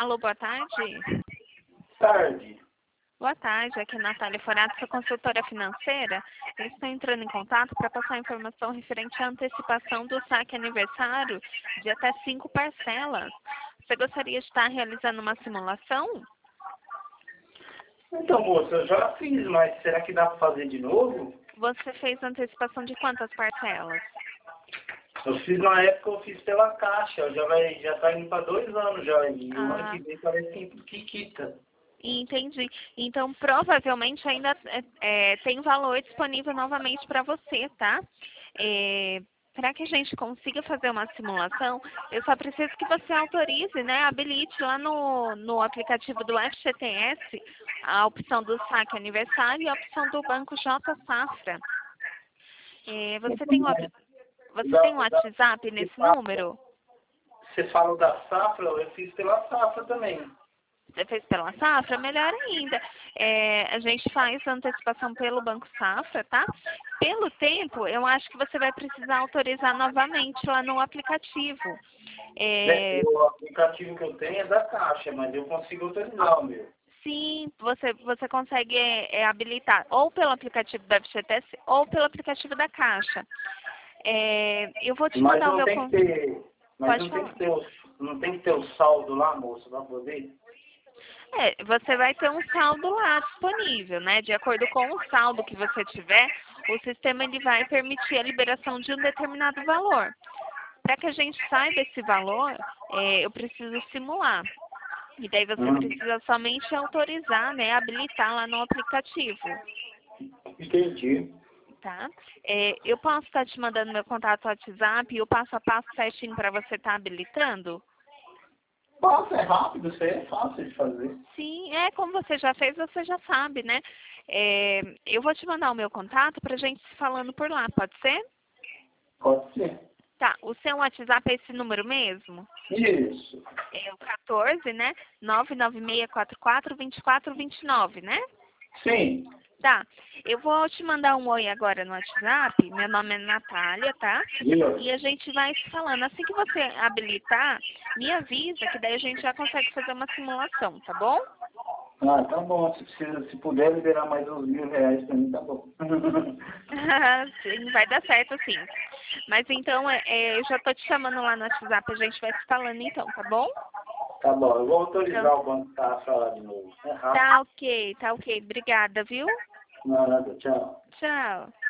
Alô, boa tarde. Tarde. Boa tarde, aqui é Natália Forato, sou consultora financeira. Eu estou entrando em contato para passar informação referente à antecipação do saque aniversário de até 5 parcelas. Você gostaria de estar realizando uma simulação? Então, moça, eu já fiz, mas será que dá para fazer de novo? Você fez antecipação de quantas parcelas? Eu fiz na época, eu fiz pela Caixa, já tá indo para 2 anos já, e o ano que vem parece que quita. Entendi. Então, provavelmente ainda tem valor disponível novamente para você, tá? Para que a gente consiga fazer uma simulação, eu só preciso que você autorize, né? Habilite lá no aplicativo do FGTS a opção do saque aniversário e a opção do Banco J Safra. Você tem um WhatsApp nesse número? Você fala da Safra, eu fiz pela Safra também. Você fez pela Safra? Melhor ainda. A gente faz antecipação pelo Banco Safra, tá? Pelo tempo, eu acho que você vai precisar autorizar novamente lá no aplicativo. O aplicativo que eu tenho é da Caixa, mas eu consigo autorizar o meu. Sim, você consegue habilitar ou pelo aplicativo da FGTS ou pelo aplicativo da Caixa. Eu vou te mandar o meu contato. Mas não tem que ter o saldo lá, moço, para poder? Você vai ter um saldo lá disponível, né? De acordo com o saldo que você tiver, o sistema ele vai permitir a liberação de um determinado valor. Para que a gente saiba esse valor, eu preciso simular. E daí você precisa somente autorizar, né? Habilitar lá no aplicativo. Entendi. Tá? Eu posso estar te mandando meu contato WhatsApp e o passo a passo certinho para você estar habilitando? Nossa, é rápido, isso aí é fácil de fazer. Sim, como você já fez, você já sabe, né? Eu vou te mandar o meu contato para a gente se falando por lá, pode ser? Pode ser. Tá, o seu WhatsApp é esse número mesmo? Isso. É o 14, né? 996442429, né? Sim. Tá, eu vou te mandar um oi agora no WhatsApp, meu nome é Natália, tá? E a gente vai se falando. Assim que você habilitar, me avisa que daí a gente já consegue fazer uma simulação, tá bom? Ah, tá bom. Se puder liberar mais uns R$ 1.000 pra mim, tá bom. Sim, vai dar certo sim. Mas então, eu já tô te chamando lá no WhatsApp, a gente vai se falando então, tá bom? Tá bom, eu vou autorizar o Banco Safra lá de novo. É rápido. Tá ok. Obrigada, viu? Nada, tchau. Tchau.